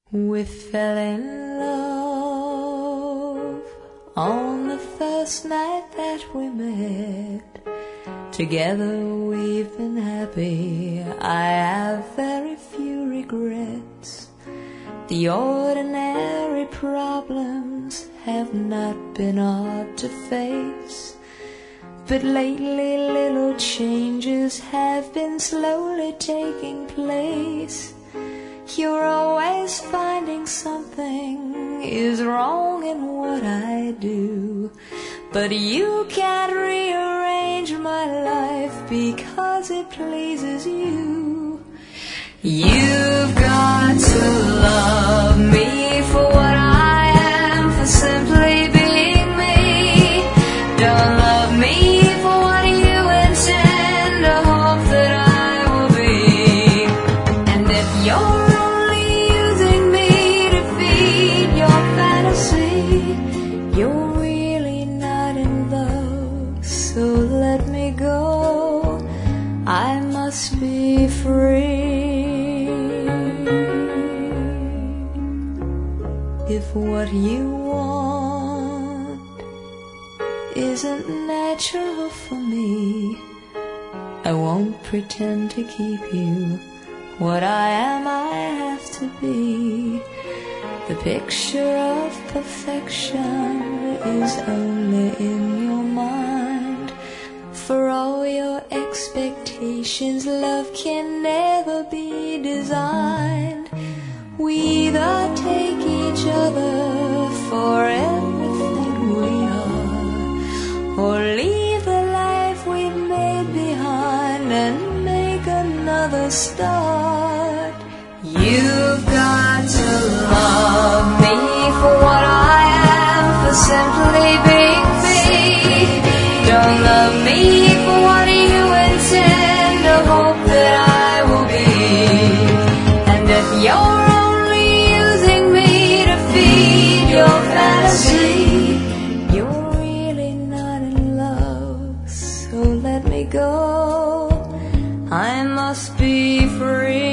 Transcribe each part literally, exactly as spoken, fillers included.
We fell in love on the first night that we met. Together we've been happy, I have very few regrets. The ordinary problems have not been hard to face, but lately little changes have been slowly taking place. You're always finding something is wrong in what I do, but you can't rearrange my life because it pleases you. You've got to love me for what I am, for simply being me. Don't love me for what you intend or hope that I will be. And if you're you're really not in love, so let me go. I must be free. If what you want isn't natural for me, I won't pretend to keep you. What I am, I have to be. The picture of perfection is only in your mind. For all your expectations, love can never be designed. We either take each other for everything we are, or leave the life we've made behind and make another start. You've got to love me for what I am, for simply being me. Don't love me for what you intend or hope that I will be. And if you're only using me to feed your fantasy, you're really not in love, so let me go. I must be free.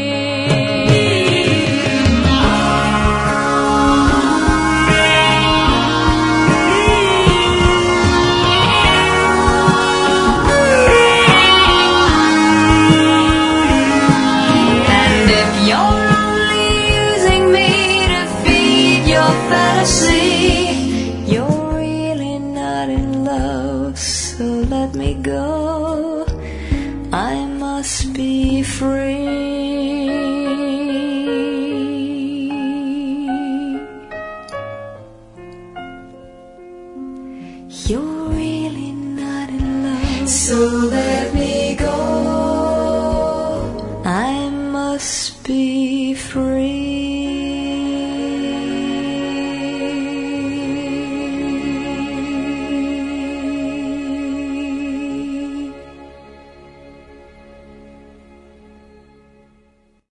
You're really not in love, so let me go. I must be free. You're really not in love, so let me go. I must